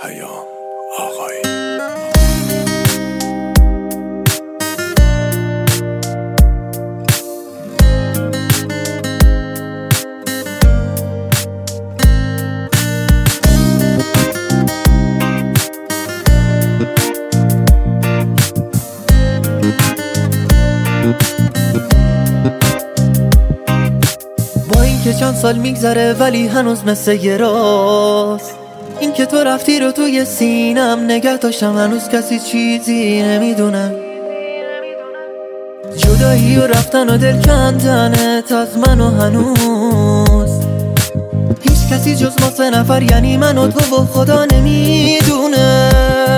پیام آقایی. با اینکه چند سال میگذره ولی هنوز مثل یه راست، این که تو رفتی رو توی سینم نگه داشتم، هنوز کسی چیزی نمیدونم. جدایی و رفتن و دل کندنت از من و هنوز هیچ کسی جز ما سه نفر، یعنی من و تو و خدا نمیدونه.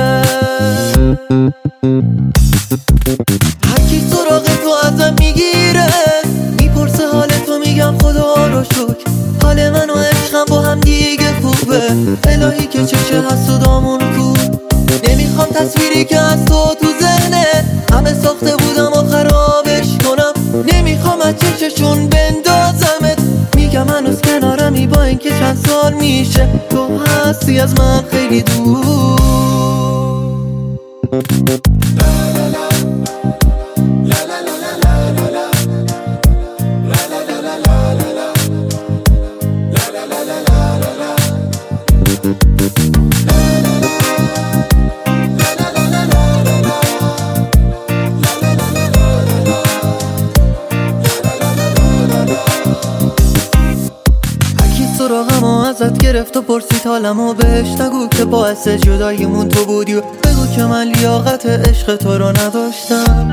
هرکی سراغ تو ازم میگیره، میپرسه حال تو، میگم خدا رو شکر حال من و عشقم با هم دیگه خوبه. الهی که چشه حسودامون کو، نمیخوام تصویری که از تو ذهنه همه ساخته بودم و خرابش کنم. نمیخوام از چششون بندازمت، میگم هنوز کنارمی با اینکه چند سال میشه تو هستی از من خیلی دور. سراغم و ازت گرفت و پرسید حالمو، بهش نگو که باعث جداییمون تو بودی و بگو که من لیاقت عشق تو رو نداشتم.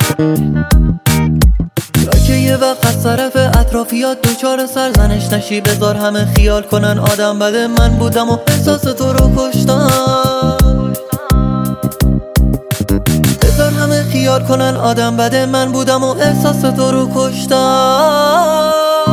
یا که یه وقت از طرف اطرافیات دوچار سرزنش نشی، بذار همه خیال کنن آدم بده من بودم و احساس تو رو کشتم. بذار همه خیال کنن آدم بده من بودم و احساس تو رو کشتم.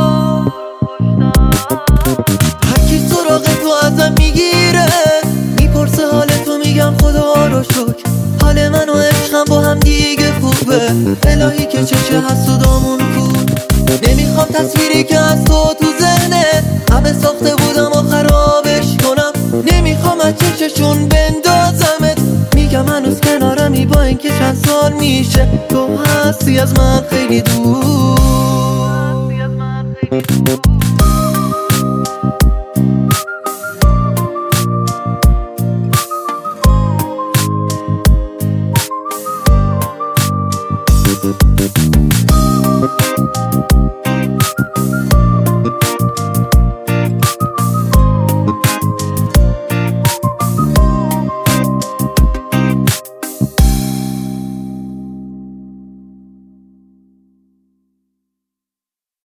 سراغ تو ازم میگیره، میپرسه حال تو، میگم خدا رو شکر حال من و عشقم با هم دیگه خوبه. الهی که چشه حسودامون کو، نمیخوام تصویری که از تو ذهنه همه ساخته بودم و خرابش کنم. نمیخوام از چششون بندازمت، میگم هنوز کنارمی با اینکه چند سال میشه تو هستی از من خیلی دور.